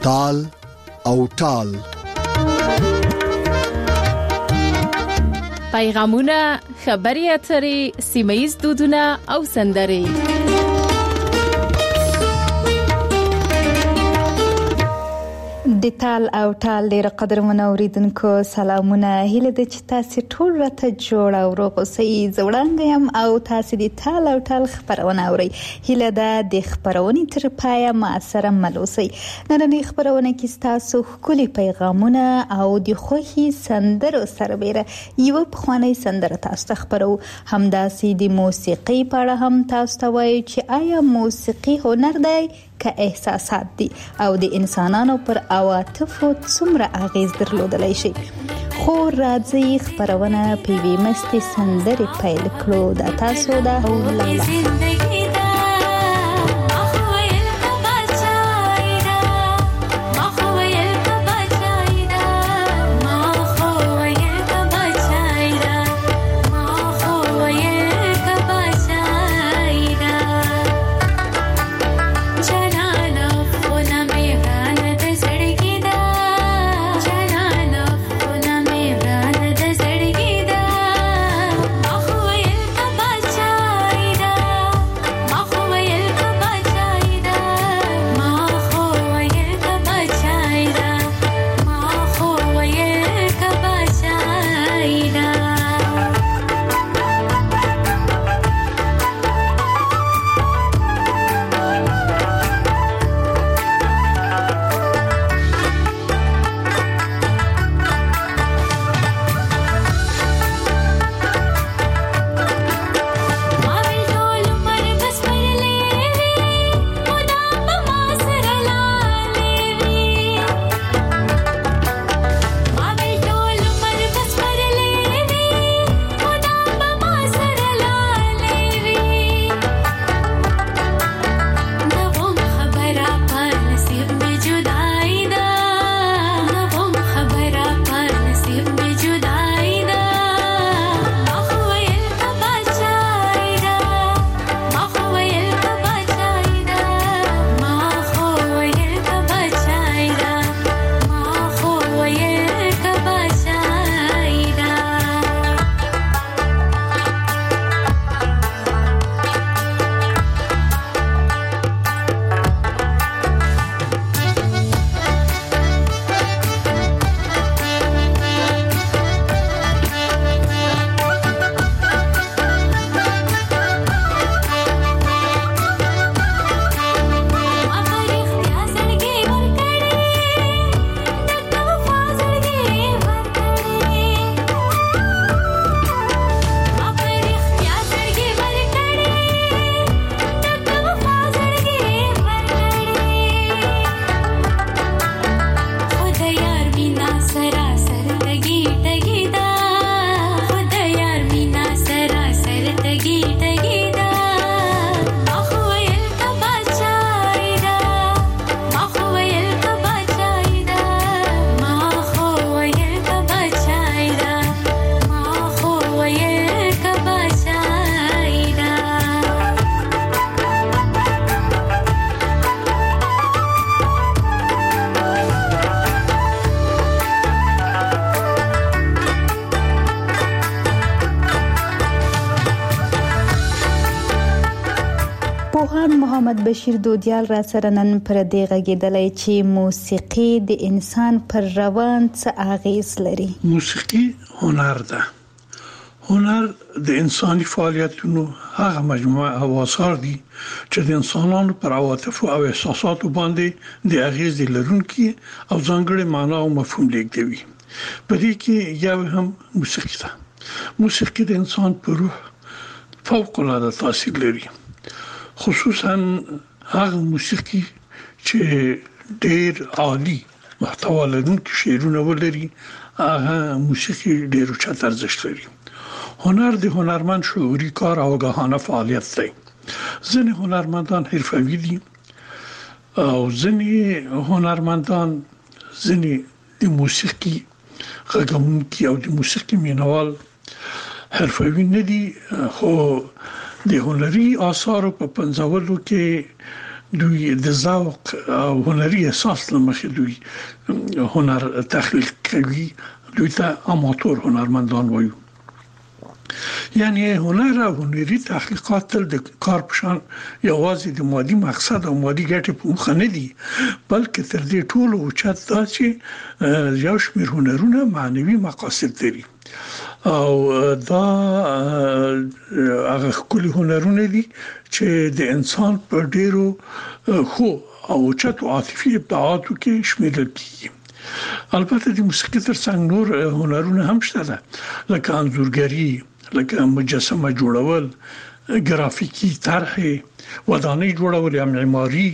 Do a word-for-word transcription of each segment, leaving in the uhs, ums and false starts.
تال او ټال. پیغامونه، خبري اترې، سیمه‌ییز دودونه او سندرې. د تال او ټال ډیر قدرمن اوریدونکو سلامونه. هیله ده چې تاسو ټول راته جوړ او روغ اوسئ. زوړنګ یم او تاسو د تال او ټال خبرونه اورئ. هیله ده د خبرونې تر پایه ما سره مل اوسئ. نننۍ خبرونه کې تاسو ښکلي پیغامونه او د خوښي سندرو سربېره یو پخوانی سندره تاسو ته خبرو. همداسې د موسیقي په اړه هم تاسو ته وایو چې آیا موسیقي هنر دی که احساسات دي او د انسانانو پر عواطفو څومره اغیز درلودلی شي. خو راځي خبرونه په وی مستي سندري پیل کړو. دا تاسو دا او محمد بشیر دودیال را سره نن پر دې غږیدلی چې موسیقي د انسان پر روان څه اغیز لري. موسیقي هنر ده. هنر د انساني فعالیتونو هغه مجموعه او آثار دي چې د انسانانو پر عواطف او احساساتو باندې د اغیز لرونکي او ځانګړي معنا او مفهوم لیږدوي. په دې کې یو هم موسیقي ده. موسیقي د انسان په روح فوق العاده تاثیر لري. خصوصا هغه موسیقي چې ډېر عالی محتوا لرونکي شعرونه ولري، هغه موسیقي ډېر اوچت ارزښت لري. هنر د هنرمند شعوري کار او آگاهانه فعالیت دی. ځینې هنرمندان حرفوي دي او ځینې هنرمندان ځینې د موسیقي غږونکي او د موسیقي مینوال حرفوي نه دي، خو د هنري آثارو په پنځولو کې دوی د ذوق او هنري احساس لمخې دوی هنر تخلیق کوي، دوی ته اماتور هنرمندان وایو. یعنی هنر او هنري تحقیقات تل د کار پشان یوازې د مادي مقصد او مادي ګټې په مخه نه دي، بلکې تر دې ټولو اوچت دا چې یو شمېر هنرونه معنوي مقاصد لري او دا هغه ښکلي هنرونه دي چې د انسان په ډیرو خو او اوچتو عاطفي ابداعاتو کې شمیرل کیږي. البته د موسیقي ترڅنګ نور هنرونه هم شته ده، لکه انځورګري، لکه مجسمه جوړول، ګرافیکي طرح، ودانۍ جوړول، یا معماري،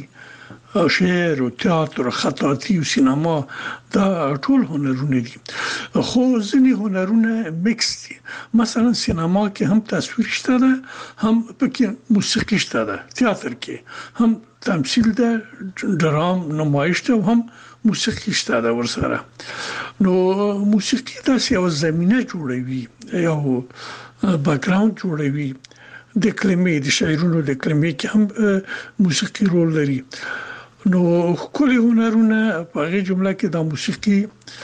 شعر او تئاتر، خطاطي او سینما، دا ټول هنرونه دي. خو ځینې هنرونه میکس دي، مثلا سینما کې هم تصویر شته ده، هم پکې موسیقي شته ده، تئاتر کې هم تمثيل ده، ډرام نمایش ده، هم موسیقي شته ده ورسره. نو موسیقي داسې یو زمینه جوړوي، یو بیکګراوند جوړوي د کلمې، د شعرونو د کلمې کې هم موسیقي رول لري. نو ښکلي هنرونه په هغې جمله کې د موسیقي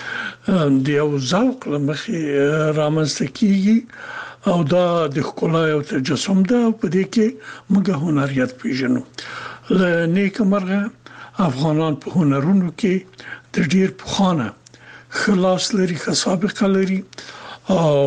د یو ذوق له مخې رامنځته کیږي او دا د ښکلا یو تجسم ده او په دې کې موږ هنریت پیژنو. له نیکه مرغه افغانان په هنرونو کې د ډیر پخوانه ښه لاس لري، ښه سابقه لري او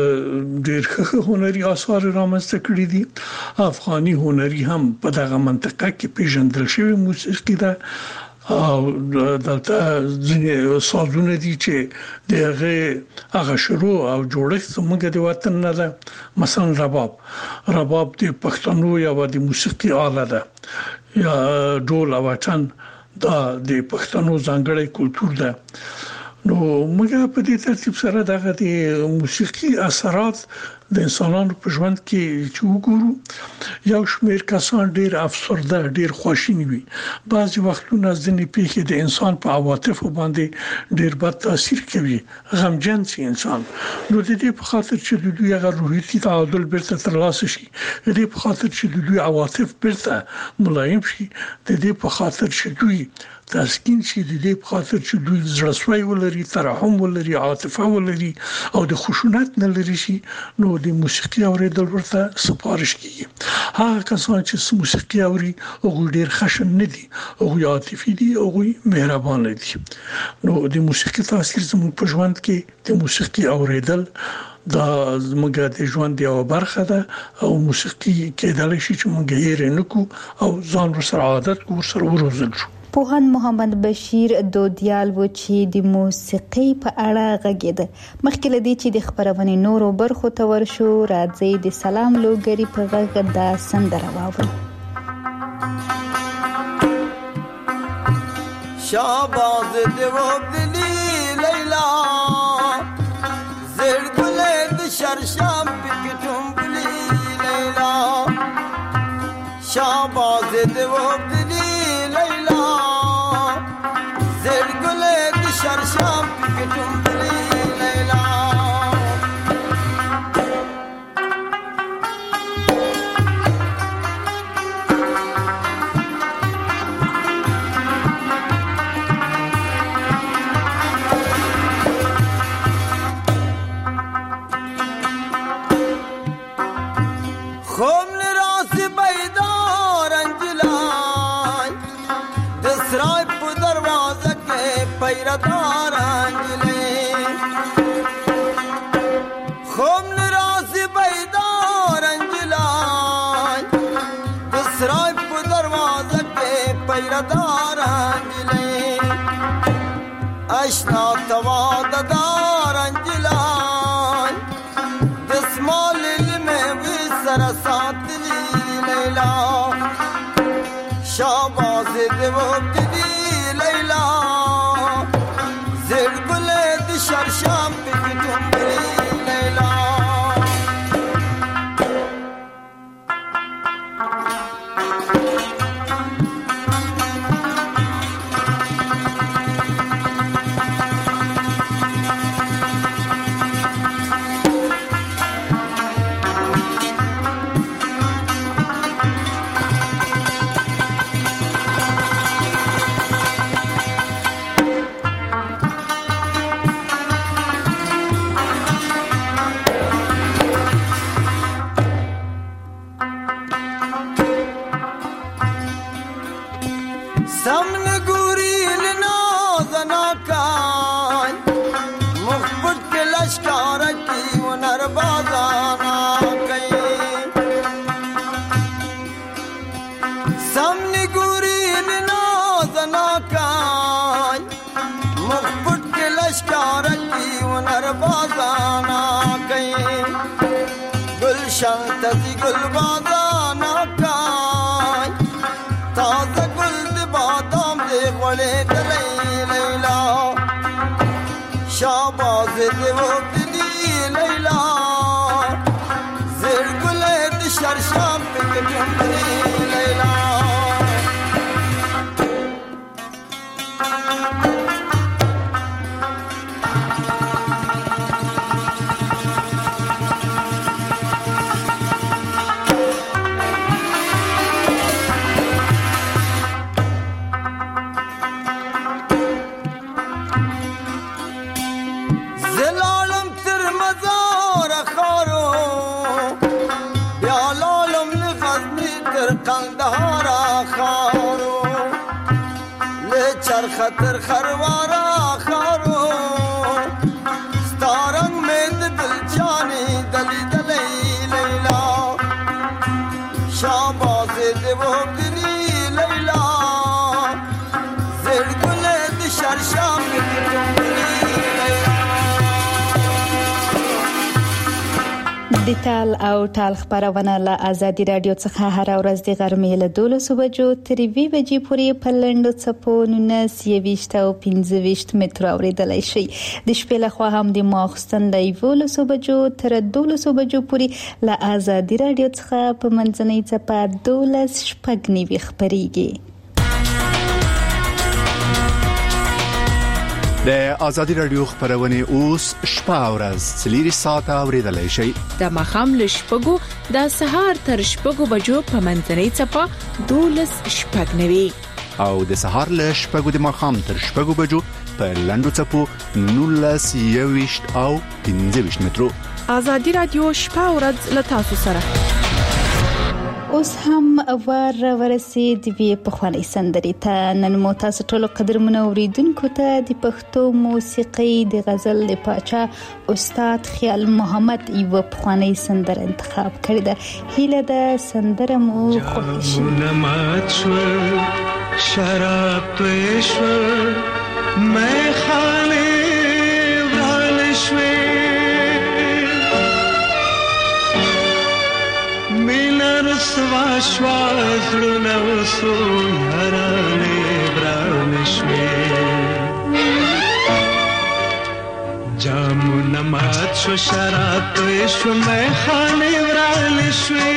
ډیر ښه هنري آثار رامنځته کړي دي. افغاني هنري هم په دغه منطقه کې پیژندل شوی موسیقي ده او دلته ځینې سازونه دي چې دغه هغه شروع او جوړښت زموږ د وطن نه ده. مثلا رباب رباب د پښتنو یو د موسیقي آله ده، یا ډول او وطن دا د پښتنو ځانګړی کلتور ده. نو موږ په دې ترتیب سره دغه د موسیقي اثرات د انسانانو په ژوند کې چې وګورو، یو شمېر کسان ډېر افسرده، ډېر خواشیني وي. بعضې وختونه ځینې پیښې د انسان په عواطفو باندې ډېر بد تاثیر کوي، غمجن شي انسان. نو د دې په خاطر چې د دوی هغه روحي تعادل بیرته ترلاسه شي، د دې په خاطر چې د دوی عواطف بیرته ملایم شي، د دې په خاطر چې دوی تسکین شي، د دې په خاطر چې دوی زړسوی ولري، ترحم ولري، عاطفه ولري او د خشونت نه لري شي، نو د موسیقي اوریدل ورته سپارښت کیږي. هغه کسان چې موسیقي اوري هغوی ډیر خشن نه دي، هغوی عاطفي دي، هغوی مهربان دي. نو د موسیقي تاثیر زموږ په ژوند کې د موسیقي اوریدل دا زموږ د ژوند یو برخه ده او موسیقي کېدلی شي چې موږ یې رنکو او ځان ورسره عادت کو، ورسره وروزل شو. پوهاند محمد بشیر دودیال و چې د موسیقي په اړه غږیده. مخکې له دې چې د خبرونې نورو برخو ته ورشو، راځي د سلام لوګری په غږ دا سندره واورو. شاباز دیو دلی لیلا زیر گله د شرشام پکتم بلی لیلا، شاباز دیو دلی لیلا زیر گله د شرشام پکتم بلی لیلا. خوم نراس بیدار انجلای دسرای پو دروازه کے پیردار انجلای، خوم نراس بیدار انجلای دسرای پو دروازه کے پیردار انجلای، اشنا تواددار انجلای دسمال سرسات لیلا، شاباز دیو دلی لیلا زیر گله دی شرشام پکتم بلی لیلا. سمن گوری لنازنا کای مخبت کے لشکار کی ونر بازانا کئی سمن گوری لنازنا کای مخبت کے لشکار کی ونر بازانا کئی گلشن تزی گل بازانا کای تازه گل دی بادام دی غولی دلی لیلا شاباز دی وقتی لیلا زیر گلی دی شرشام پکتم دی لیلا خطر خروارا خارو ستارنگ میں دل جانی دلی دلی لیلا شاباز دیو گری لیلا زیر گلے دی شرشام د تال او تال خبرونه له آزادي رادیو څخه هر ورځ د غرمې له دولسو بجو تر وی بجې پورې په لنډو څپو نولس یویشت او پنځه ویشت مترو اورېدلی شي د شپې له خوا هم د ماخستن له یولسو بجو تر دولسو بجو پورې له آزادي رادیو څخه په منځنۍ څپه دولس شپږ نوي خپرېږي. د آزادي رادیو خبرونه اوس شپه ورځ څلور ساعته اوریدلای شي د مخام له شپږو د سهار تر شپږو بجو په منځنۍ څپه دولس شپږ نوي او د سهار له شپږو د مخام تر شپږو بجو په لنډو څپو نولس یویشت او پنځه ویشت مترو. آزادي رادیو شپه ورځ له تاسو سره. اوس هم ور ورسید وی په خواني سندري ته نن مو تاسو ټول قدرمن اوریدونکو ته د پښتو موسیقي د غزل د پاچا استاد خیال محمد یو په خواني سندره انتخاب کړی ده. هیله ده سندره مو خوښ شي. شراب پېښور مې خانه ورانشوي سوا شوازلونه وسو یارانه برانشوي جامونه مات شو شراب شو مې خانه ورانشوي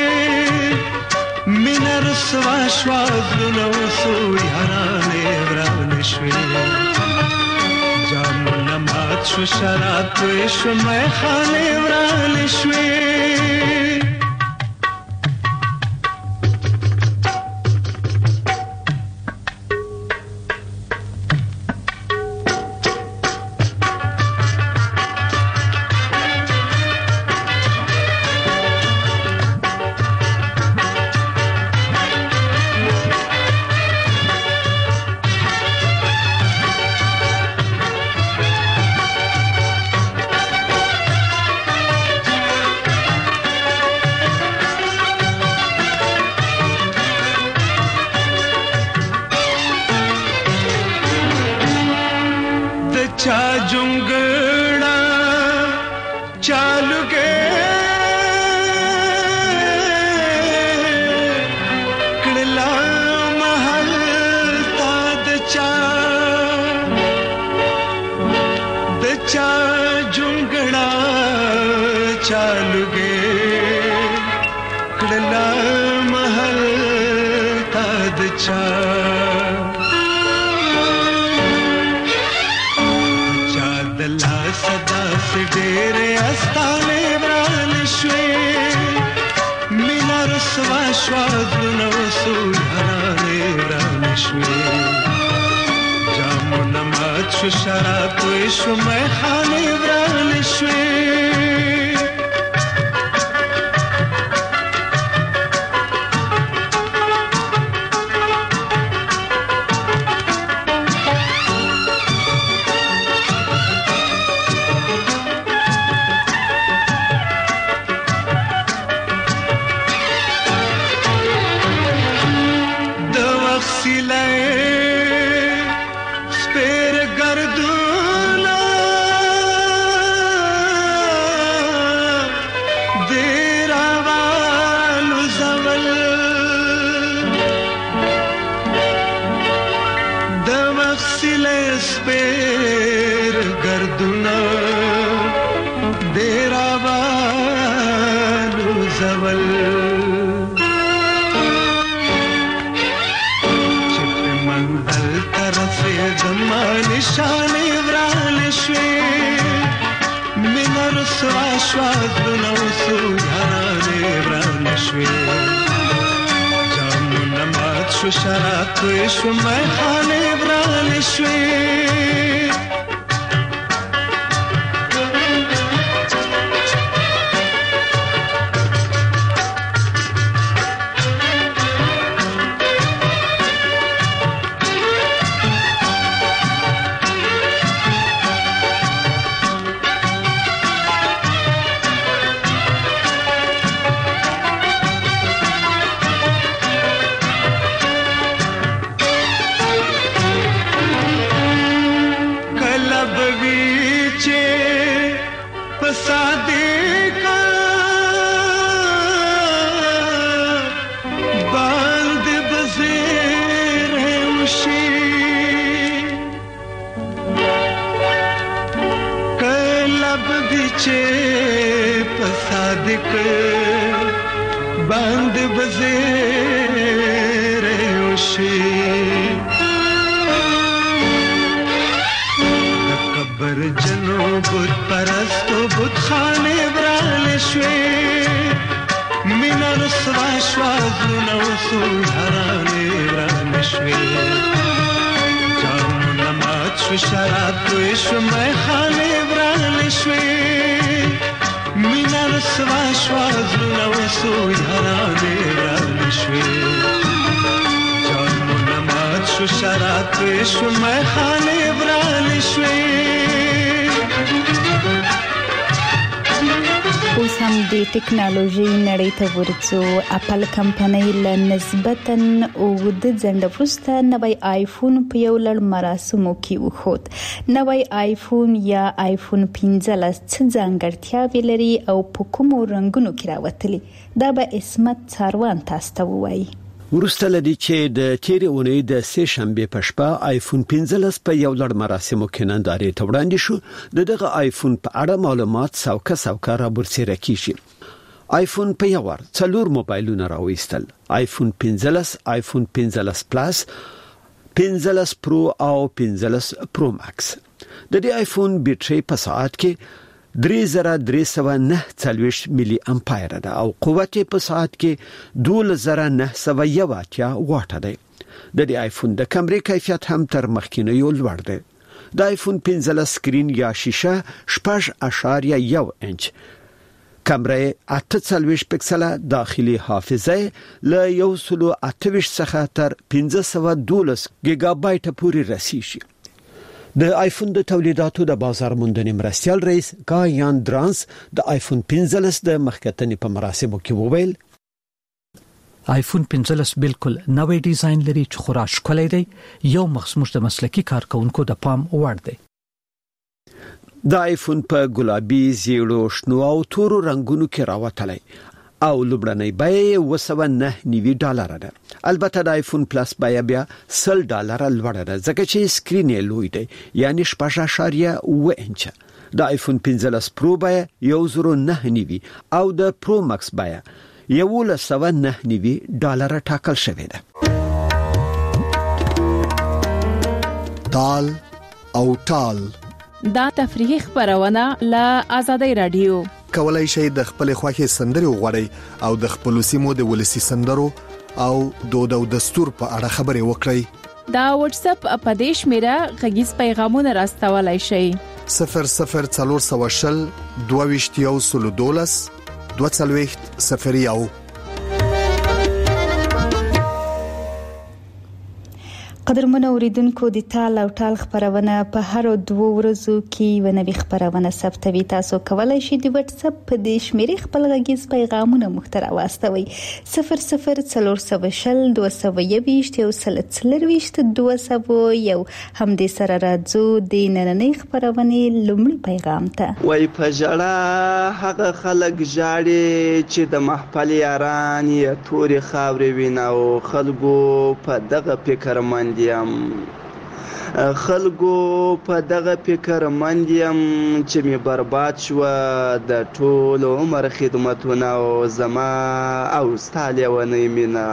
مینر سوا شوازلونه وسو یارانه برانشوي جامونه مات شو شراب شو مې خانه ورانشوي وسیله سپیر گردونه دیر آوالو زول د وسیله سپیر گردونه دیر آوالو زول نشانه ورال شوي من رسوا شوازونه وسو یارانه ورال شوي جامونه مات شو شراب توی شو میخانه ورال شوي بند بزیر یوشی دکبر جنو بود پرست و بود خانه برال شوی من رسوا شوازو نوسو یارانه برال شوی جامو نمات شو شراب توی شو میخانه برال شوی مینا رسوا شوازونه وسو یارانه ورال شوي جانونه مات شو شراب توی شو میخانه ورال شوي اوس هم د ټکنالوژي نړۍ ته ورڅو اپل کمپنۍ له نسبتاً اوږد ځنډ وروسته نوی آیفون په یو لړ مراسمو کې وښود. نوی آیفون یا آیفون پنځلس څه ځانګړتیاوې لري او په کومو رنګونو کې راوتلي؟ دا به عصمت څاروان تاسو ته ووایي. ورسته لدی چې د تیرې اونۍ د سه شنبه په شپه آیفون پنځلس په یو لړ مراسمو کې نندارې ته وړاندې شو. د دغه آیفون په اړه معلومات سوکه سوکه را برسېره کیږي. آیفون په یو ور څلور موبایلونه راوېستل: آیفون پنځلس، آیفون پنځلس پلس، پنځلس پرو او پنځلس پرو ماکس. د دې آیفون بیټرۍ په ساعت کې درې زره درې سوه نه څلوېښت ملي امپایر ده او قوت په ساعت کې دولس زره نه سوه یو اتیا واټه ده. د دې آیفون د کیمرې کیفیت هم تر مخکینیو لوړ دی. د آیفون پنځلس سکرین یا شیشه شپږ اعشاریه یو انچ، کیمرې اته څلوېښت پکسله، داخلي حافظه له یو سلو اته ویشت څخه تر پنځه سوه دولس ګیګا بایټه پورې رسیږي. د آیفون د تولیداتو د بازار موندنې مرستیال رئیس ګایان درانس د آیفون پنځلس د مخکتنې په مراسمو کې وویل: آیفون پنځلس بالکل نوې ډیزاین لري چې خورا ښکلی دی، یو مخصوص د مسلکي کارکونکو د پام وړ دی. د آیفون په ګلابي، زیړو، شنو او تورو رنگونو کې راوتلی او لومړنۍ بیه اوه سوه نه نوي ډالره ده. البته د آیفون پلس بیه بیا سل ډالره لوړه ده ځکه چې سکرین یې لوی دی، یعنی شپږ اعشاریه اوه انچه. د آیفون پنځلس پرو بیه یو زره نه نوي او د پرو ماکس بیه یولس سوه نه نوي ډالره ټاکل شوې ده. تال او ټال دا تفریحي خبرونه له آزادۍ رادیو. کولای شئ د خپل خوښي سندري وغوړئ او د خپل سیمو د ولسی سندرو او دود او دستور په اړه خبرې وکړئ. دا واتس اپ په دې شمیره غږیز پیغامونه راستولای شئ: صفر صفر څلور سوه شل دوه ویشت یو سلو دولس دوه څلوېښت صفر یو. قدرمن اوریدونکو د تال او ټال خبرونه په هر دوه ورځو کې ونوي خبرونه ثبتوي. تاسو کولای شئ د واتس اپ په د شمیرې خپل غږیز پیغامونه مختر واستوي صفر صفر څلور سوه شل دوه سوه یویشت یو سل څلرویشت دوه سوه یو. هم د سره راځو د نننۍ خبرونې لومړی پیغام ته. وای په ژړا هغه خلک ژاړي چې د محفل یاران یې تورې خاورې ویني او خلکو په دغه فکر مند یم خلکو په دغه فکر مند یم چې می برباد شو د ټول عمر خدمتونه او زما او ستا لیونۍ مینه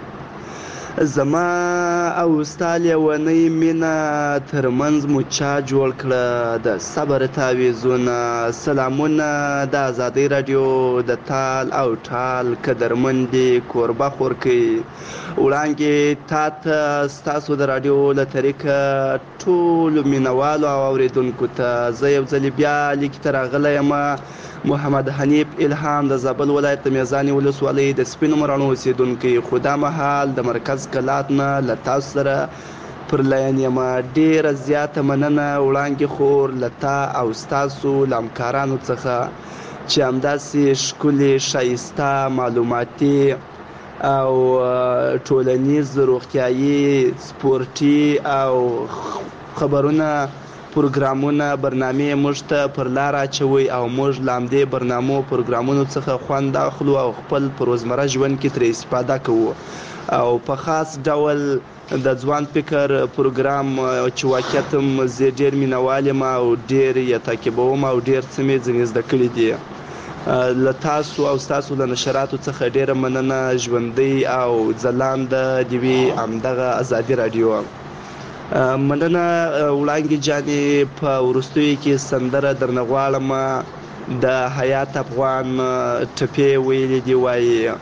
زما او ستا لیونۍ مینه ترمنځ مو چا جوړ کړه د صبر تعویضونه. سلامونه د ازادۍ راډیو د تال او ټال قدرمندې کوربه خورکۍ وړاندې تا ته ستاسو د راډیو له طریقه ټولو مینوالو او اوریدونکو ته زه یو ځلې بیا لیک ته راغلی یم. محمد حنیف الهام د زابل ولایت د میزانې ولسوالۍ د سپینو مراڼو اوسیدونکی، خو دا مهال د مرکز کلات نه له تاسو سره پر لاین یم. ډېره زیاته مننه وړاندې خور له تا او ستاسو له همکارانو څخه چې همداسې ښکلي ښایسته معلوماتي او ټولنیز روغتیایي سپورټي او خبرونه پروګرامونه برنامې موږ ته پر لار اچوي او موږ له همدې برنامو پروګرامونو څخه خوند اخلو او خپل په روزمره ژوند کې ترې استفاده کوو. او په خاص ډول د ځوان فکر پروګرام چې واقعیت زه ډېر مینوال یم او ډېر یې تعقیبوم او ډېر څه مې ځینې زده کړي دي. له تاسو او ستاسو له نشراتو څخه ډېره مننه. ژوندۍ او ځلانده دې وي همدغه ازادي راډیو. مننه وړانګې جانې. په وروستیو کې سندره درنه غواړم د حیات افغان ټپې ویلې دي. وایي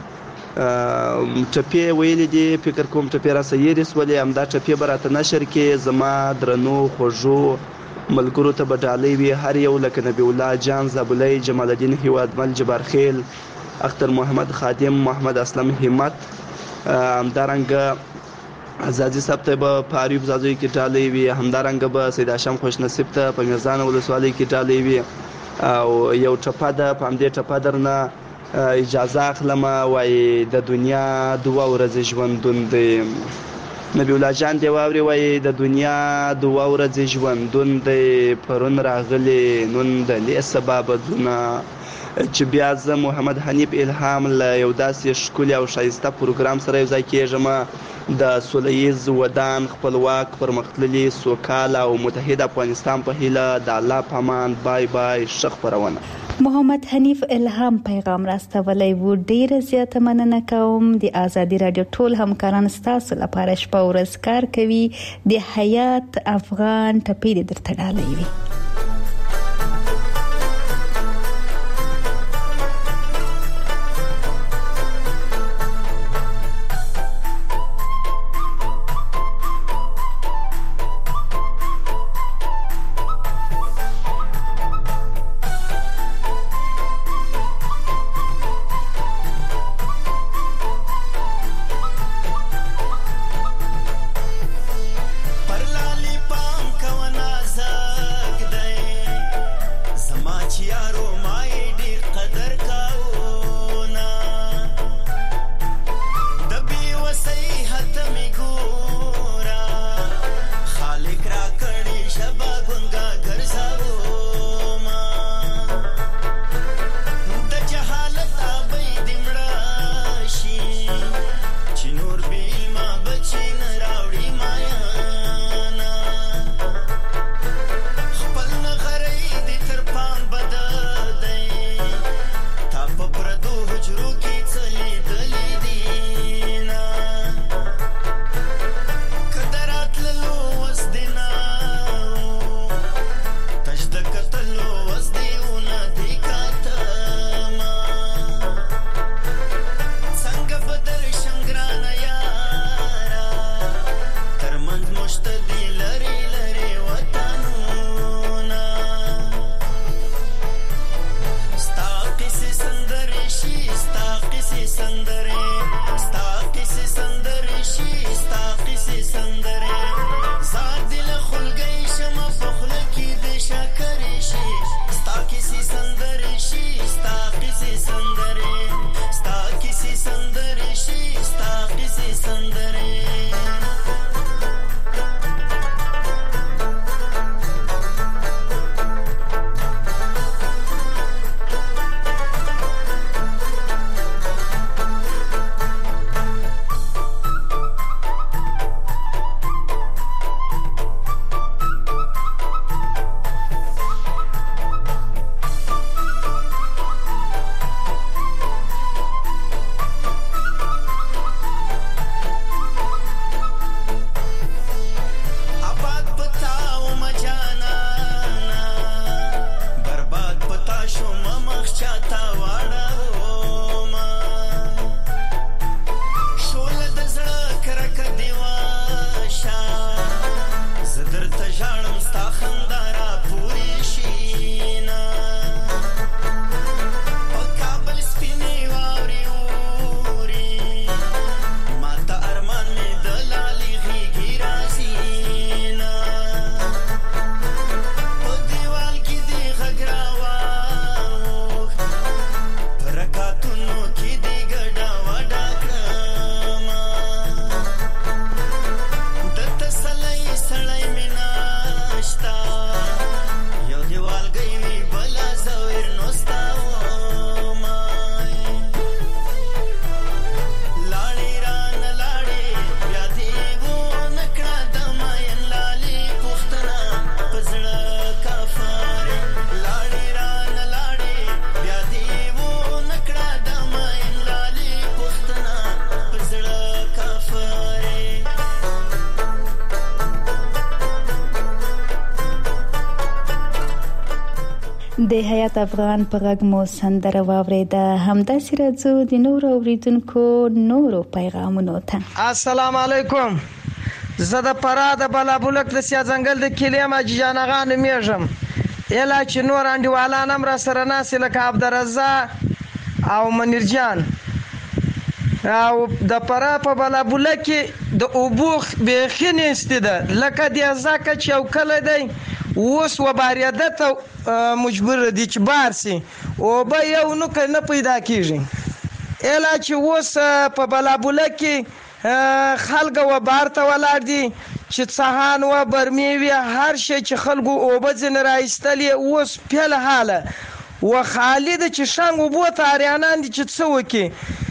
ټپې ویلې دي، فکر کوم ټپې راسه یېرې سولې. همدا ټپې به راته نشر کې زما درنو خوږو ملګرو ته به ډالۍ وي هر یو، لکه نبی الله جان زابلی، جمال الدین هیوادمل، جبار خیل، اختر محمد خادم، محمد اسلم همت. همدارنګه ازادي صاحب ته به په عریب زادوی کې ډالۍ وي. همدارنګه به سید هاشم خوشنصیب ته په میزان ولسوالۍ کې ډالۍ وي. او یو ټپه ده، په همدې ټپه درنه اجازه اخلم. وایي د دنیا دوه ورځې ژوندون دی. نبی الله جان دی واوري وایي د دنیا دوه ورځې ژوندون دی، پرون راغلی نون د لې سبا بدلونه. چې بیا زه محمد حنیف الهام له یو داسې ښکلي او ښایسته پروګرام سره یو ځای کېږم د سوله ییز ودان خپلواک پرمختللي سوکاله او متحد افغانستان په هیله. د الله په امان. بای بای. ښه خپرونه. محمد حنیف الهام پیغام راستولی و. ډیره زیاته مننه کوم. د ازادي راډیو ټول همکاران ستاسو لپاره شپه ورځ کار کوي. د حیات افغان ټپې درته ډالۍ وي. سندره ستا قصه سندره شي ستا قصه سندره د حیات افغان په غږ مو سندره واوریده. همداسې راځو د نورو اوریدونکو نورو پیغامونو ته. السلام علیکم. زه د فراه د بلابلک د سیا ځنګل د کلی ماجي جان اغا نومېږم. اله چې نور انډیوالان هم را سره ناست لکه عبدالرزاق او منیر جان. او د فراه په بلابلک کې د اوبو بیخي نشته ده لکه د ځکه چې یو کله دی اوس وباریده ته مجبور دي چې بار سي او به یو نو نه پیدا کیږي. اله چې اوس په بلابلک کې خلک و بار ته ولاړ دي چې څهان و برمی وی هر شي چې خلکو او به ځن راایستلی اوس په حاله و خالد چې څنګه وبو تاریانان دي چې څه وکي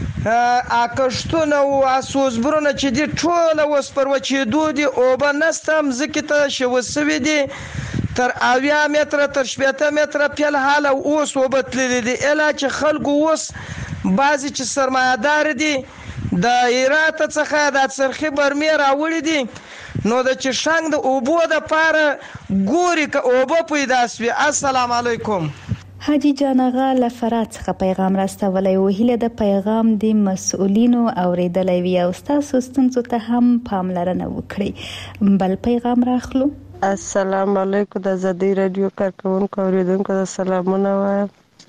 اکشتونه او اسوسبرونه چې دي ټول اوس پر وچې دودي او به نستم زکه ته شو سوي دي تر اویا متره تر شپږ متره په حاله اوس وبتللی دي. اله چې خلکو اوس بعضی چې سرمایه‌دار دي د ایرات څخه د څرخي برمی راوړي دي نو د چې څنګه د اوبو د پاره ګوري ک اوبو پیدا سوي. السلام علیکم. حاجی جان اغا لفرات څخه پیغام راستولی و. هیله د پیغام د مسؤلینو اوریدلی وي او تاسو ستونزو ته هم پاملرنه وکړئ. بل پیغام راخلو. السلام علیکم. د ازادي رادیو کارکونکو اوریدونکو د سلامونه وایم.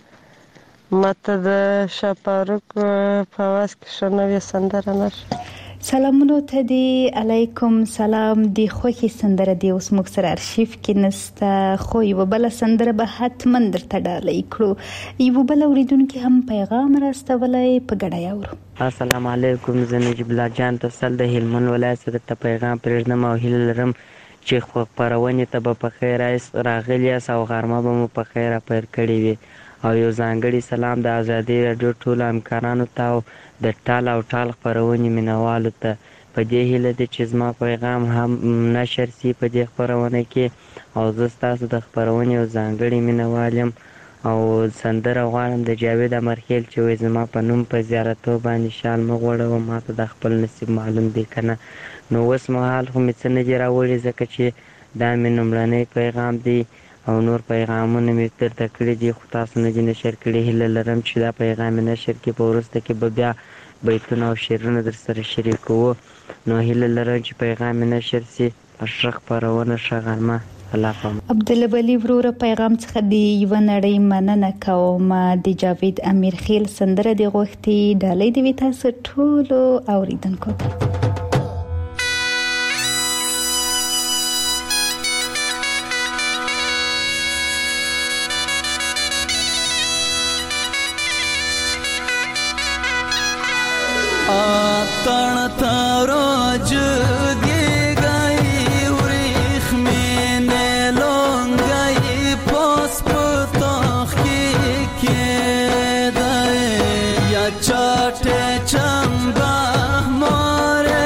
ماته د شپارک په واس کې شنوې سندره نشه. سلامونو ته دی. علیکم سلام. دی خوخي سندره دی اوس موږ سره ارشیف کې نسته خو یو بل سندره به حتما درته ډالۍ کړو. یو بل اوریدونکو هم پیغام راستولی په ګډه یاورو. السلام علیکم. زه نجیب الله جان تسل د هلمند ولایت څخه ته پیغام پرېږدم او هیله لرم چې خبرونه ته به په خیر راغلی او غرمه به مو په خیر پیر کړی وي او یو ځانګړی سلام د ازادي رادیو ټول همکارانو ته او د ټال او ټال خبرونه مینوالو ته. په دې هیله د چې زما پیغام هم نشر سي په دې خبرونه کې او زه تاسو د خبرونه یو ځانګړی مینوالم او سندره غواړم د جاوید امرخیل چې وې زما په نوم په زیارتو باندې شال مغوړه و ما ته د خپل نصیب معلوم دی کنه. نو اوس مهال خو مې څه نه دي راوړي ځکه چې دا مې لومړنی پیغام دی او نور پیغامونه مې درته کړي دي خو تاسو نه دي نشر کړي. هیله لرم چې دا پیغام مې نشر کړي په وروسته کې به بیا بیتونه او شعرونه در سره شریکوو. نو هیله لرم چې پیغام مې نشر سي. ښه خپرونه ښه غرمه. الله پاک. عبدالولی وروره پیغام څخه دی یو نړۍ مننه کوم. د جاوید امیر خیل سندره دی غوښتي ډالۍ دی تاسو ټول اوریدونکو ته. तण तारो जुगे गई उरिख में ने लोंग गई पोस पुतोख की के दे या चाटे चंबा मोरे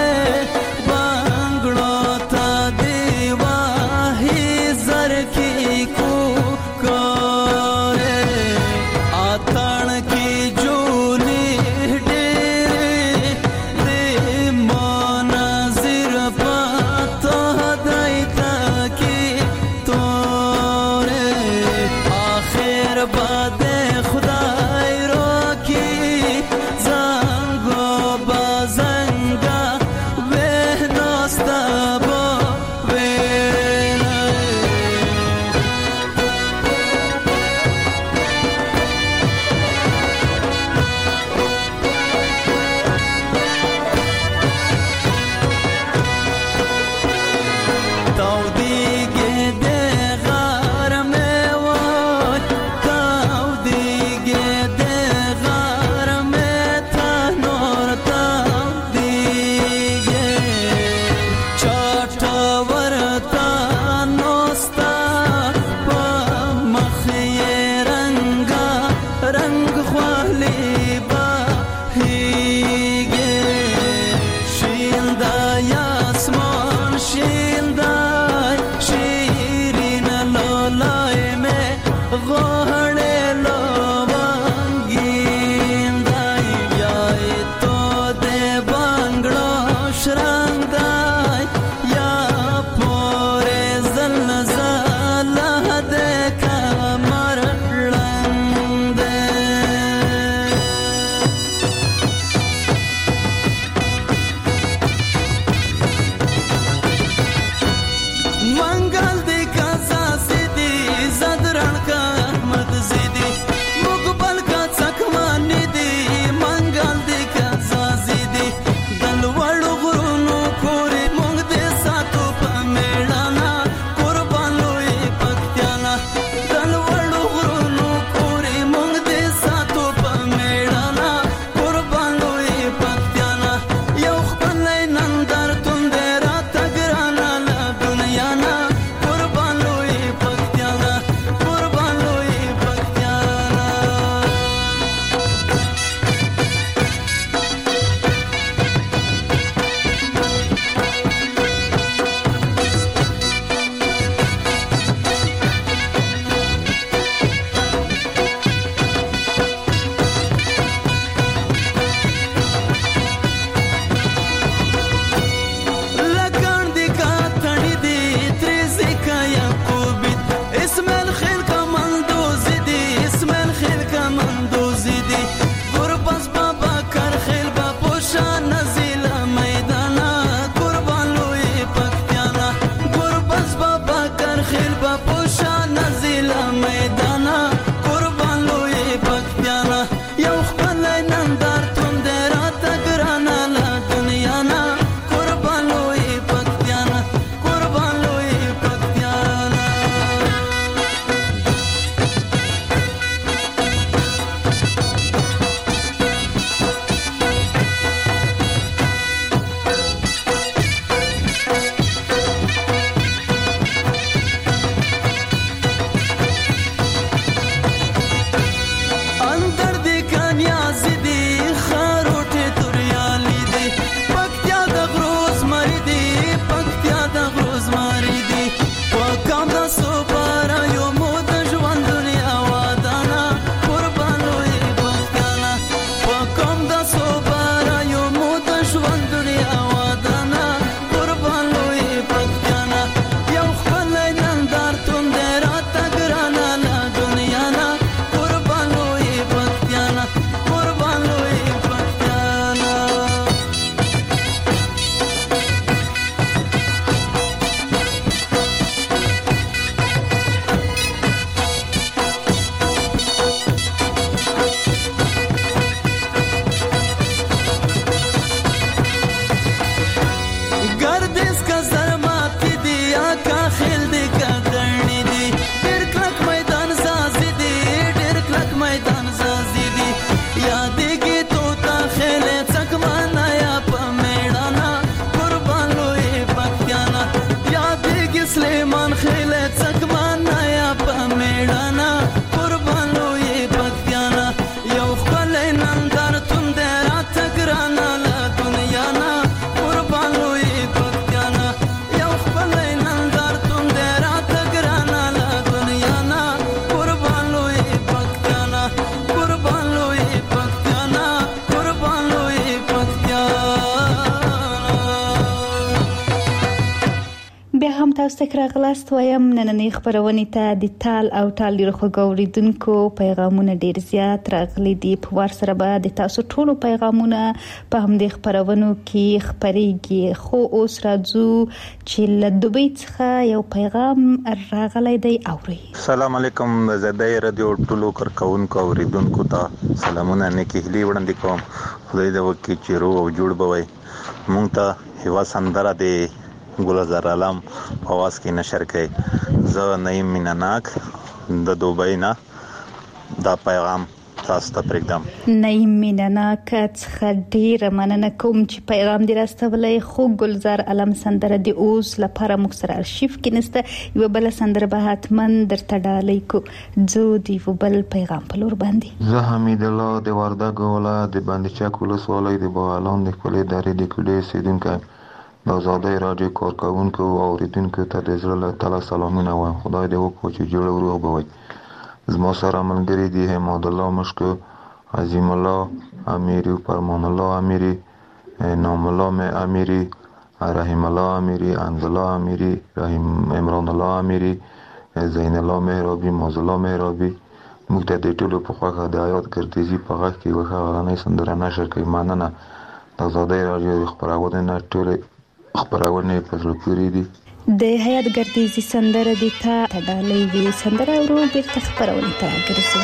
بیا هم تاسو ته راغلاست وایم نننۍ خبرونې ته د تال او تال ډېر خوږ اوریدونکو پیغامونه ډېر زیات راغلي دي. په وار سره به د تاسو ټولو پیغامونه په همدې خبرونو کې خپرېږي. خو اوس راځو چې له دوبۍ څخه یو پیغام راغلی دی. اوري السلام علیکم زدای رادیو ټولو کارکونکو اوریدونکو ته سلامونه نیکی هلی وړاندې کوم. خدای دې وکړي چې روغ او جوړ بوي. مونږ ته یو سندره دی ګلزار عالم په आवाज کې نشر کړي. زه نعیم میناناک د دوبۍ نه دا پیغام تاسو ته پرېږدم. نعیم میناناک څخه ډېره مننه کوم چې پیغام دې راستولی. خو ګلزار عالم سندره د اوس لپاره موږ سره ارشیف کې نشته. یوه بله سندره به حتما درته ډالۍ کو. ځو د یو بل پیغام په لور باندې. زه حمید الله د وردګ ولایت د بندچک ولسوالۍ د باغالان د خپلې درې د کوډې اوسېدونکی د آزادۍ راډیو کارکوونکو او اوریدونکو ته د زړه له تله سلامونه وایم. خدای دې وکړي چې جوړ او روغ به وي. زما سره ملګري دي حماد الله مشکو، عظیم الله امیری، فرمان الله امیری، نام الله امیری، رحیم الله امیری، انزل الله امیری، رحیم عمران الله امیری، زین الله مهرابی، موز الله مهرابی. موږ ته د ټولو په خوښه د حیات ګردیزي په غږ کې یوه ښه غرنۍ سندره نشر کوي. مننه. د آزادۍ راډیو د خپرونې نه ټولې خبرونه په زړه پورې دي. د حیات ګردیزي سندره د تا ډالۍ وی سندره ورو بیرته خبرونه ته ګرځي.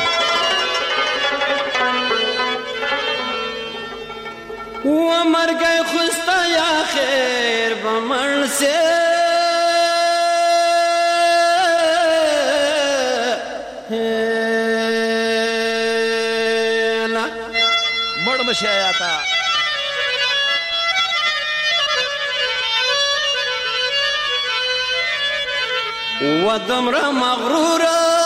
و مرګ خوستا یا خیر بمن سے لا مړ مشیا تا ودمر مغرور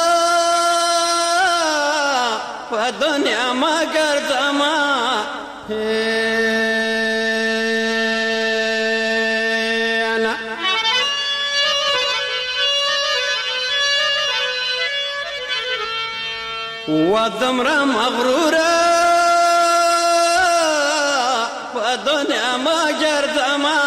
فدنیا ما گردما انا ودمر مغرور فدنیا ما گردما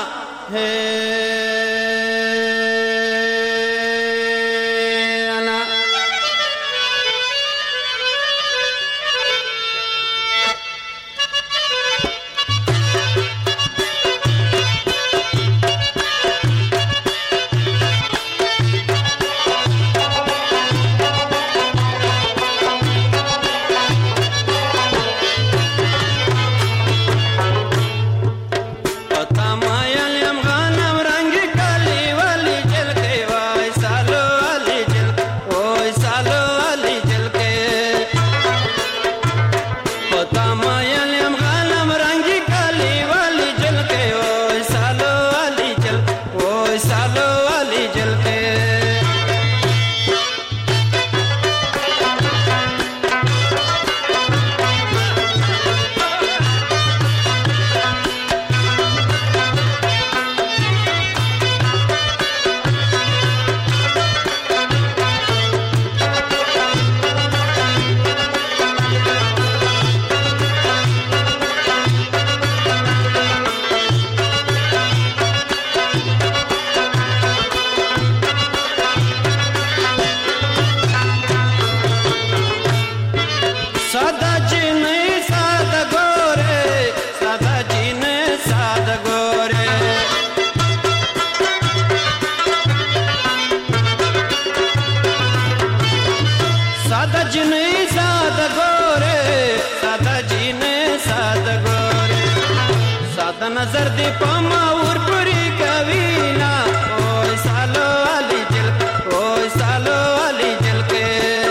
नजर दे पमा और पूरी कवीना ओए सालो वाली जल ओए सालो वाली जल के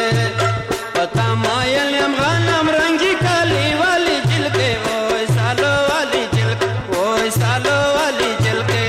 पता मायल हम गनम रंगी काली वाली जल के ओए सालो वाली जल ओए सालो वाली जल के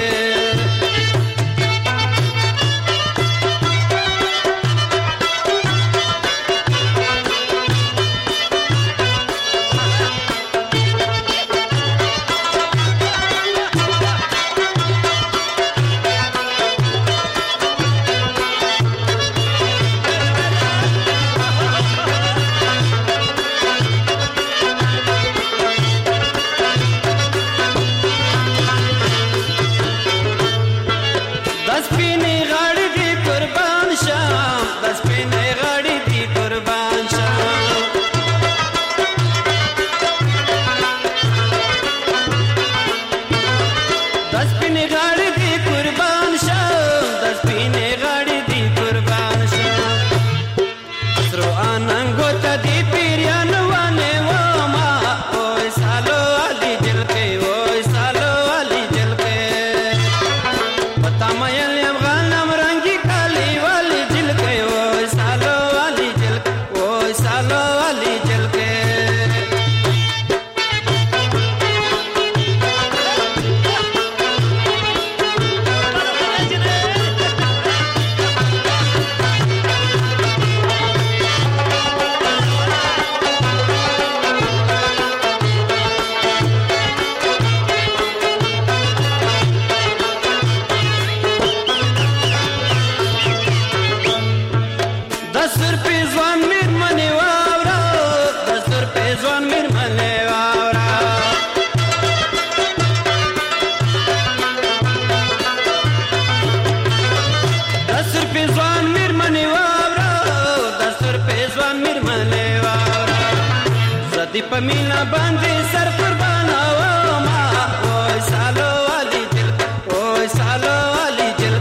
پمینا باندې سر قربانا و ما او سالو علي دل او سالو علي دل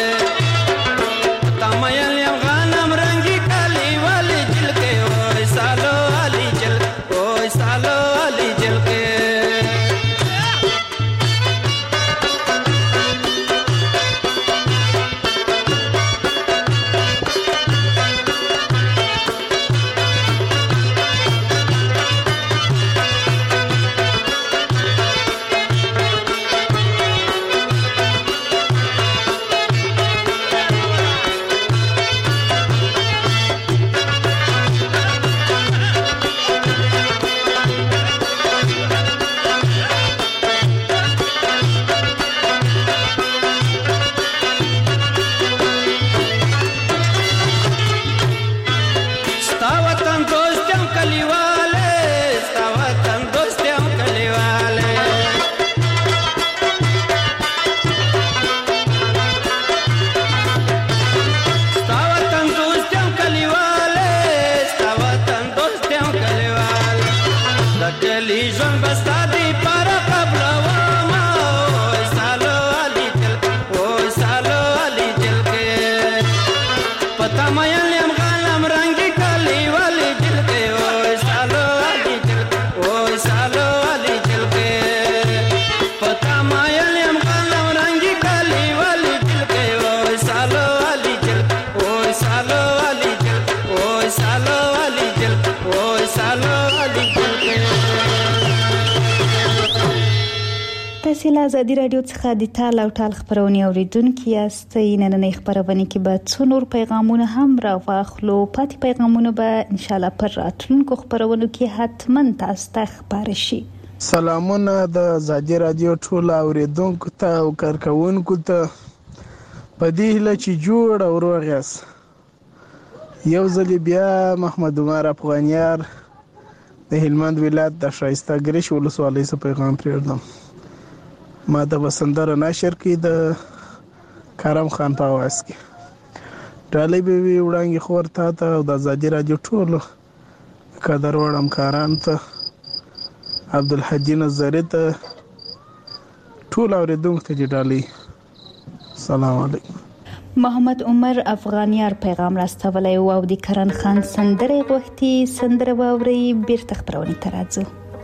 کې تمایل یم غنم رنگي کالي والي دل کې او سالو علي دل او سالو علي دل کې تاسو له ازادي رادیو څخه د ټال او ټال خبرونه اوریدونکو یاستئ. نننۍ خبرونه کې به څو نور پیغامونه هم راوخلو. پاتې پیغامونه به ان شاء الله پر راتلونکو خبرونو کې حتمن تاسو ته خبر شي. سلامونه د ازادي رادیو ټول اوریدونکو ته او کارکونکو ته په دې هیله چې جوړ او روغ یاست. یو ځل بیا محمد عمر افغانیار د هلمند ولایت د شایسته ګریش ولسوالۍ څخه پیغام پرېږدم. ما د وسندره نشر کې د کرم خان په आवाज کې ډالۍ به وی وړاندې خور ته ته او د ازادي رادیو ټول قدر وړم کاران ته عبدالحجی نظری ته ټول اوریدونکو ته ډالۍ. سلام علیکم. محمد عمر افغانیار پیغام راستولی او د کرن خان سندره غوښتي. سندره واوري بیرته خبرونه ته راځو.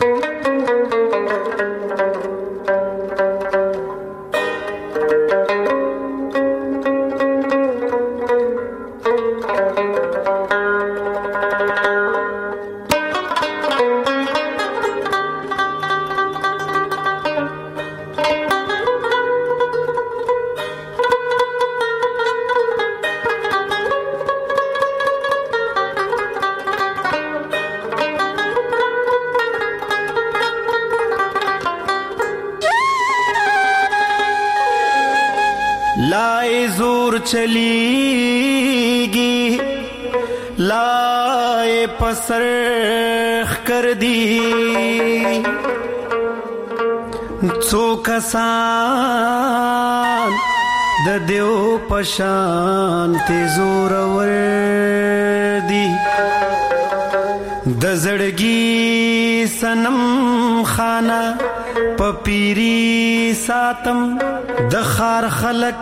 चलीगी लाए पसरख कर दी सो कसान د دیو پشان تیزور وردی د زړګي سنم خانه پپیری ساتم د خار خلق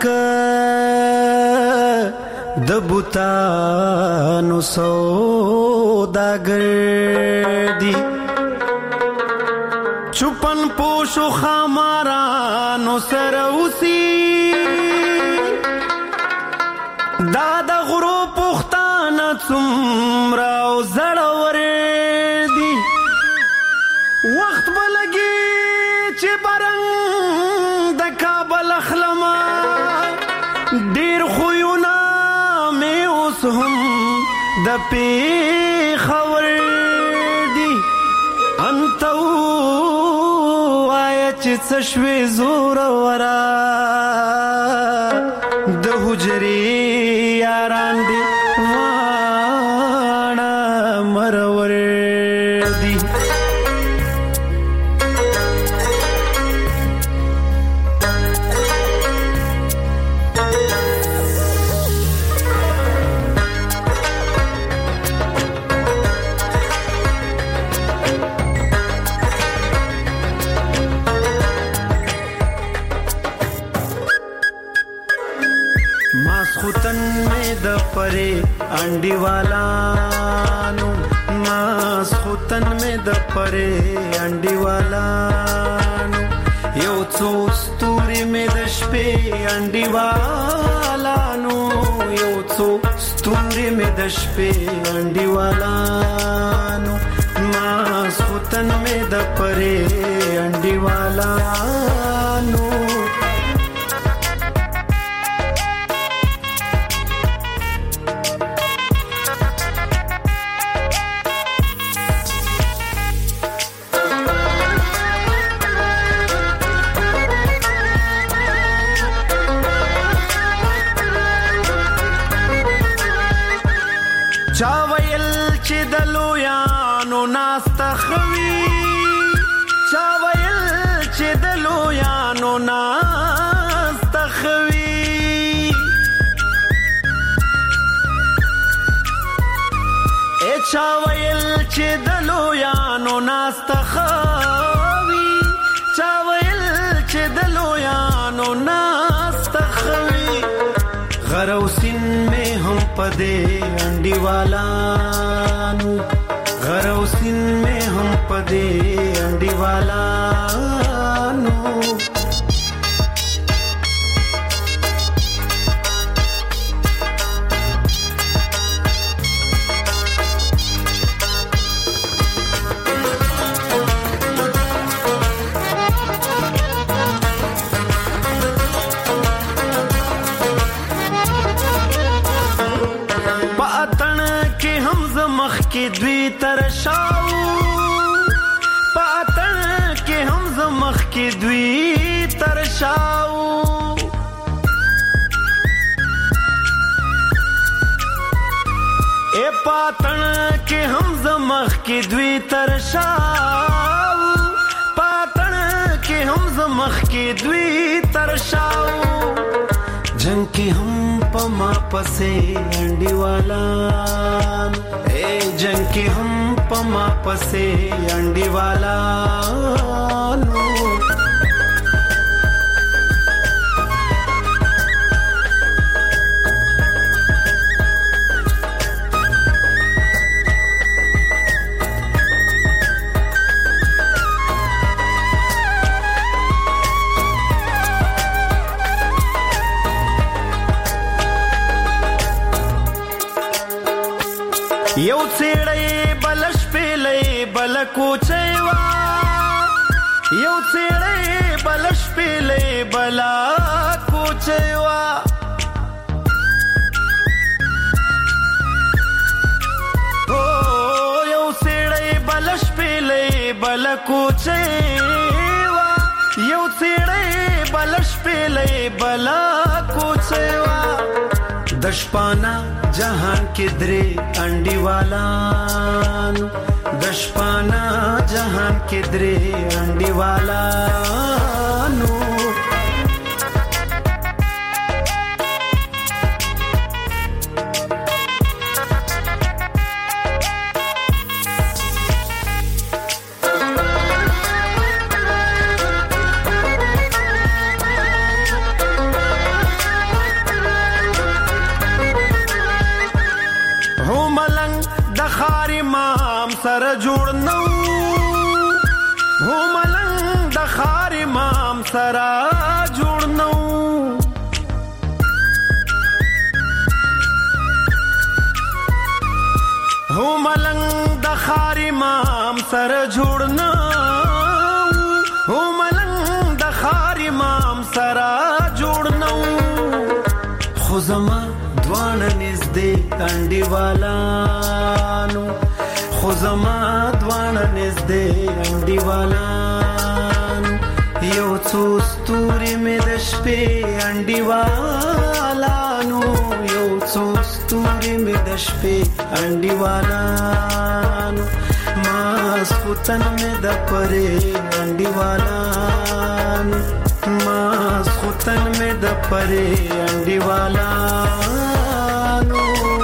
د بوتانو سوداګر دی چوپن پوشو خامارانو سروسی دا د غرو پختانه څومره او زړور دی وخت بلګي چې برنګ د کابل اخلما ډیر خوونه مې اوس هم د پیښور دی انت وای چې څه شوې زور ورا د حجرې یاران دی واړه مرور دی परे अंडी वालानो मास खुतन में द परे अंडी वालानो यो څو ستوري में د شپې अंडी वालानो यो څو ستوري में د شپې अंडी वालानो मास खुतन में द परे अंडी वालानो چاویل چې دلو یانو ناستخوي چاویل چې دلو یانو ناستخوي اے چاویل چې دلو یانو ناستخوي چاویل چې دلو یانو ناستخوي غروسین میں ہم پدے انڈی والانو غروسین میں ہم پدے انڈی والانو کې دوی ترشاو پاتن کې هم زمخ کې دوی ترشاو اے پاتن کې هم زمخ کې دوی ترشاو پاتن کې هم زمخ کې دوی ترشاو جنگ کې هم پما پسې انډي والا اے جنگ کې هم پما پسې انډي والا نو یو څېړې بلش پېلې بل کوچېوا یو څېړې بلش پېلې بل کوچېوا او یو څېړې بلش پېلې بل کوچېوا یو څېړې بلش پېلې بل کوچېوا دشپانا जहान के द्रे अंडी वालान दशपाना जहान के द्रे अंडी वालानो سره جوړ نو هو ملنګ د خار امام سره جوړ نو هو ملنګ د خار امام سره جوړ نو هو ملنګ د خار امام سره جوړ نو خو زما دوانه نږدې انډیوالانو خو زما دوانه نږدې انډیوالان یو څو ستوري مې د شپې انډیوالانو یو څو ستوري مې د شپې انډیوالانو ماسخوتن مې د پرې انډیوالانو ماسخوتن مې د پرې انډیوالانو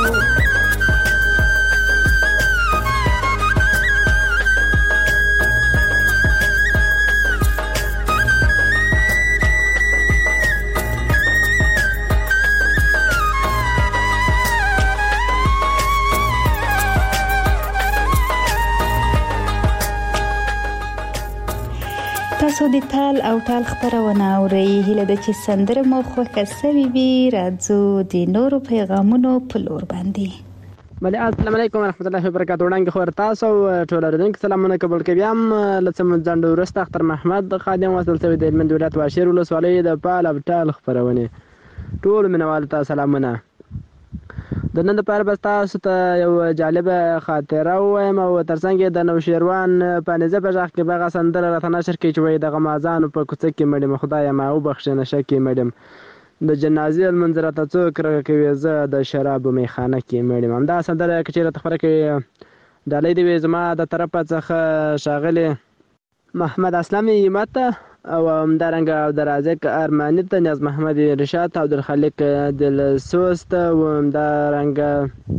تاسو د تال او تال خبرونه اورئ هله د چې سندره مو خوښه سوي وي راځو د نورو پیغامونو په لور باندې بله السلام علیکم ورحمت الله وبرکاته وړاندې خبر تاسو ټول اوریدونکو سلامونه قبول کوي هم لڅم ځنډ ورسته اختر محمد خادم وصل شوی د هلمند ولایت واشیر ولسوالۍ د پال او تال خبرونه ټول منوال ته سلامونه د نن لپاره بس تاسو ته یو جالبه خاطره وایم او ترڅنګ د نوشیروان په نزه په ځخ کې بغه سندره راته نشر کې چې وای د غمازان په کوڅه کې مړم خدای ما او بخښنه شکه مړم د جنازې المنظره ته څوک راکوي زه د شراب میخانه کې مړم هم دا سندره چې راته خبره کې ډالۍ دی زما د طرفه څخه شاغله محمد اسلامي ماته او همدارنګه عبدالرازق ارماني ته نیاز محمد رشاد او عبدالخالق دلسوست او همدارنګه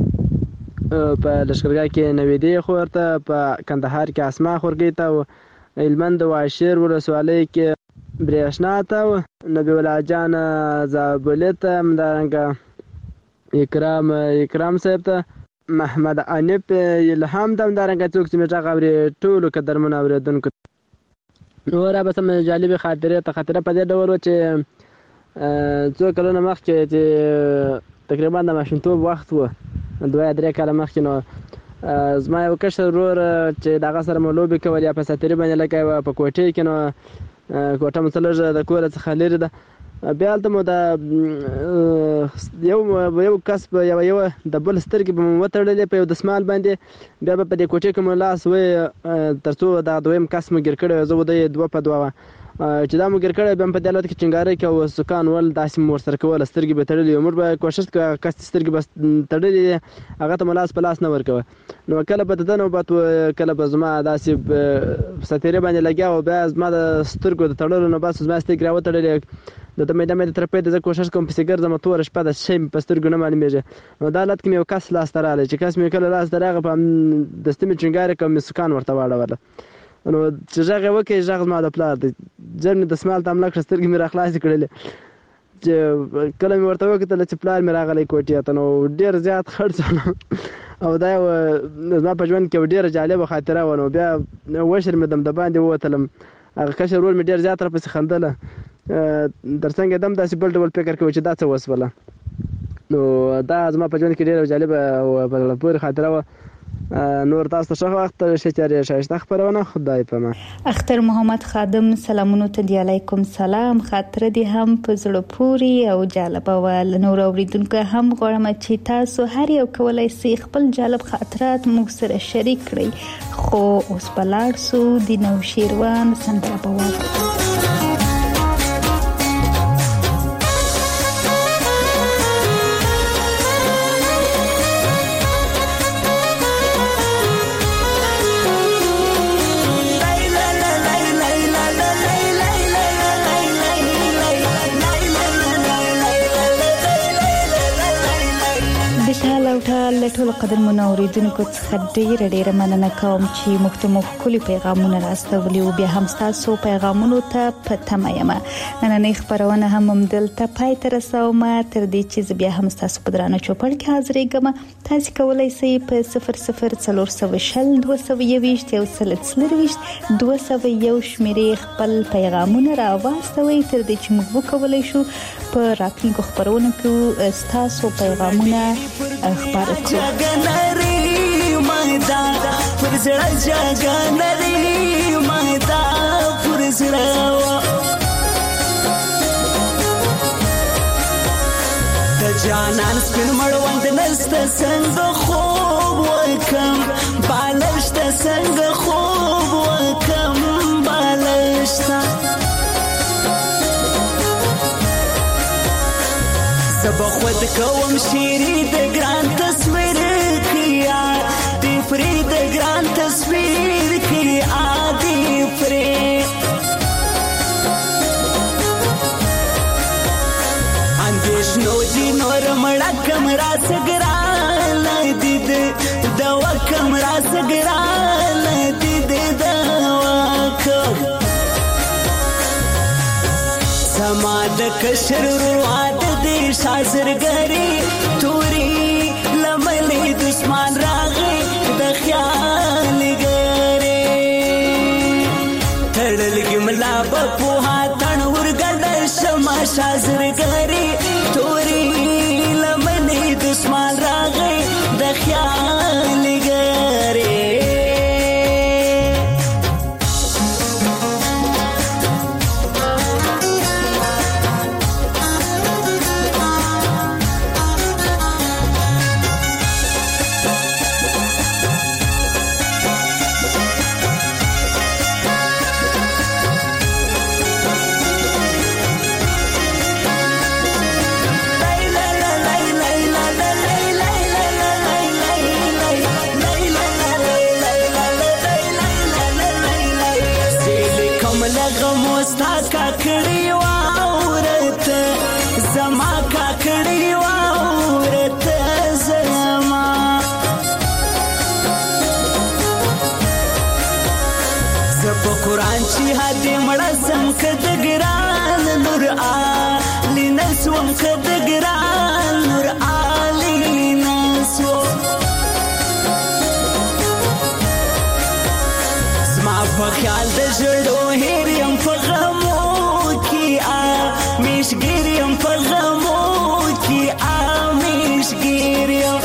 په لشکرګاه کې نویدی خورته په کندهار کې اسما خورګی ته هلمند واشیر ولسوالۍ کې برېښنا ته نبی الله جان زابلت همدارنګه اکرام اکرام صاحب ته محمد انیب الهام ته همدارنګه څوک چې میټه غوړي ټولو قدرمن اوریدونکو نور به سم جالب خاطره ته خاطره په دې ډول چې څو کلونه مخکې چې تقریبا د ماشومتوب وخت و دوه درې کاله مخکې نو زما یو کشر ورور چې دغه سره مو لوبې کولې یا په ساتري باندې لکه په کوټې کې نو کوټه مو څلور د کور څخه لري ده بیا هلته مو د یو یو کس په یو یو د بل سترګې به مو وتړلې په یو دسمال باندې بیا به په دې کوټې کې مو لاس وی تر څو د دویم کس مو ګیر کړی زه ودی دوه په دوه چې دا مو ګیر کړی بیا په دې حالت کې چنګارې کې او سکان ول داسې مو ورسره کوله سترګې به تړلې موږ به کوشش کوو کس سترګې بس تړلې هغه ته مو لاس په لاس نه ورکوه نو کله به د نوبت کله به زما داسې ستیرې باندې لګیا او بیا زما د سترګو د تړلو نو بس زما سترګې راوتړلې د ته مې د مې ترپې د کوشش کوم په سیګر زما تور شپه د شي په سترګو نه معلومیږي نو دا حالت کې یو کس لاس تراله چې کس مې کله لاس دراغه په دستمه چنګارې کوم سکان ورته واړوله نو چې ځای وکي ځای ما د پلار د ځن د سمال تام لک سترګې مې راخلاص کړلې چې کله مې ورته وکړل چې پلار مې راغلی کوټې ته نو ډیر زیات خرڅ او دا زما په ژوند کې ډیر جالب خاطره ونه بیا وشر مې دم د باندې وتلم هغه کشر ور مې ډیر زیات را پسې خندله درڅنګ دم داسې بل ډول فکر کوي چې دا څه وسوله نو دا زما په ژوند کې ډیر جالب او په پوره خاطره و نور تاسو ښه وخت شچاري شایسته خبرونه خدای په ما اختر محمد خادم سلامونه ته دی علیکم سلام خاطر دي هم په زړه پوری او جالب ول نور اوریدونکو هم غواړم چې تاسو هر یو کولای شئ خپل جالب خاطرات موږ سره شریک کړئ خو اوس بلار سو د نوشیروان سندره په وخت او ټال ټول قدر منوریدونکو څخه ډیره ډیره مننه کوم چې مختمو کلی پیغامونه راستولي او بیا هم تاسو پیغامونو ته پته مېما نن خبرونه هم ممدل ته پای تر رسوم تر دې چې بیا هم تاسو په درانه چوپړ کې حاضرېږم تاسو کولای شئ په صفر صفر څلور سوه شل دوه سوه یوویشت یو سل څلرویشت دوه سوه یو شمیرې خپل پیغامونه راوستوي تر دې چې موږ وکولای شو په راتلونکو خبرونو کې تاسو پیغامونه خبر کړئ مایدا پر زړه جګا نری مایدا پر زړه د جانان سپین مړوند نست څنګه خوب وکم بالشت څنګه خوب وکم بالشت زب خود کوم شیری د ګران تصویر کیا دی فری د ګران تصویر کیا دی فری اندیش نو دی نور مړه کمرا سګرا لدید دوا کمرا سګرا لدید دوا کم سما د کشر رواد دې شازرګری توري لملې دشمن راغې د خیال ګره تړلګ ملا په هاتن ورګل شما شازرګری توري لملې دشمن راغې د خیال ګره کاکړی واورت زما کاکړی واورت زما زپ قرآن چې هدي مړه سم کد ګران نور علی نسوم کد ګران نور علی نسو زما په خیال د جوړو هریم په مشګریم په غمو کې ا مشګریم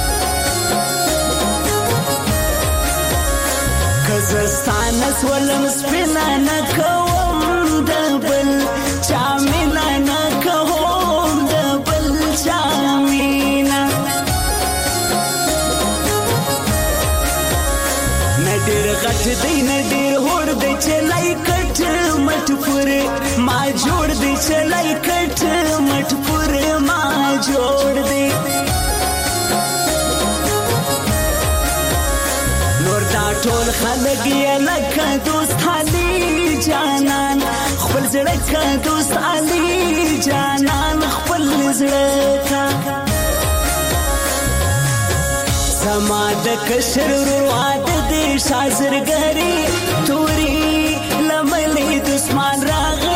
کزستان سولم سپینا نه کوم دبل چامینا نه کوم دبل چامینا نډیر غټ دی نډیر هور دی چلای کټ مټ پورې ما جوړ دی چلای کټ مټ پورې ما جوړ دی نور دا ټول خلک یې لکه دوست علي جانان خپل زړه کا دوست علي جانان خپل زړه کا زما د کشر رواد دې شازرګری توري لملې دشمن راغ